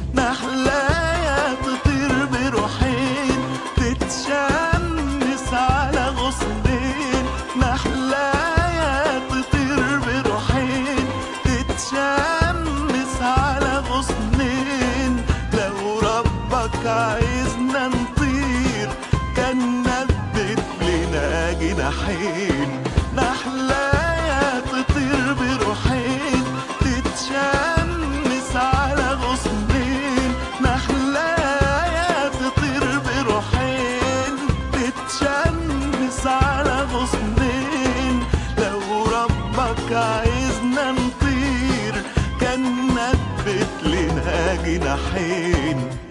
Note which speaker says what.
Speaker 1: نحلايا تطير بروحين تتشمس على غصنين، نحلايا تطير بروحين تتشمس على غصنين. لو ربك عايزنا نطير كان نبت لنا جناحين. نحلايا تطير بروحين تتشمس على غصنين، نحلايا تطير بروحين تتشمس على غصنين. لو ربك عايزنا نطير كان نبت لنا جناحين.